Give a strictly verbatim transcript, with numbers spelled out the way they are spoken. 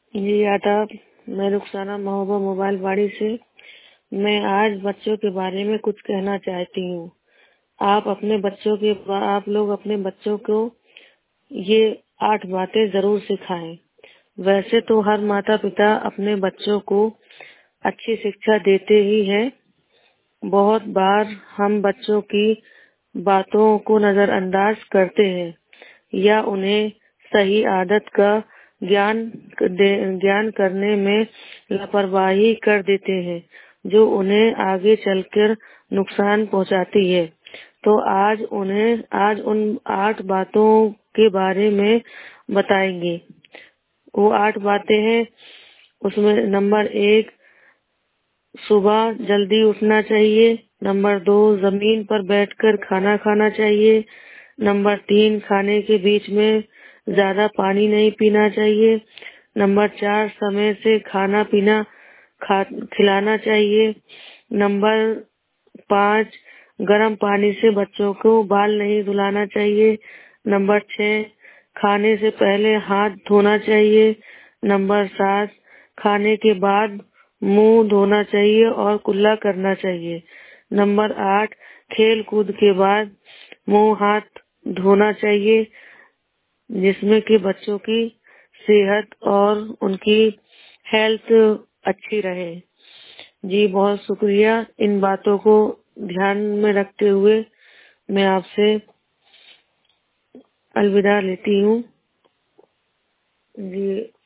जी आदाब। मैं रुखसाना महोबा मोबाइल वाड़ी से। मैं आज बच्चों के बारे में कुछ कहना चाहती हूँ। आप अपने बच्चों के आप लोग अपने बच्चों को ये आठ बातें जरूर सिखाएं। वैसे तो हर माता पिता अपने बच्चों को अच्छी शिक्षा देते ही हैं। बहुत बार हम बच्चों की बातों को नजरअंदाज करते हैं या उन्हें सही आदत का ज्ञान ज्ञान करने में लापरवाही कर देते हैं, जो उन्हें आगे चलकर नुकसान पहुंचाती है। तो आज उन्हें आज उन आठ बातों के बारे में बताएंगे। वो आठ बातें हैं, उसमें नंबर एक, सुबह जल्दी उठना चाहिए। नंबर दो, जमीन पर बैठकर खाना खाना चाहिए। नंबर तीन, खाने के बीच में ज्यादा पानी नहीं पीना चाहिए। नंबर चार, समय से खाना पीना खा खिलाना चाहिए। नंबर पाँच, गर्म पानी से बच्चों को बाल नहीं धुलाना चाहिए। नंबर छह, खाने से पहले हाथ धोना चाहिए। नंबर सात, खाने के बाद मुंह धोना चाहिए और कुल्ला करना चाहिए। नंबर आठ, खेल कूद के बाद मुंह हाथ धोना चाहिए, जिसमें कि बच्चों की सेहत और उनकी हेल्थ अच्छी रहे। जी बहुत शुक्रिया। इन बातों को ध्यान में रखते हुए मैं आपसे अलविदा लेती हूँ। जी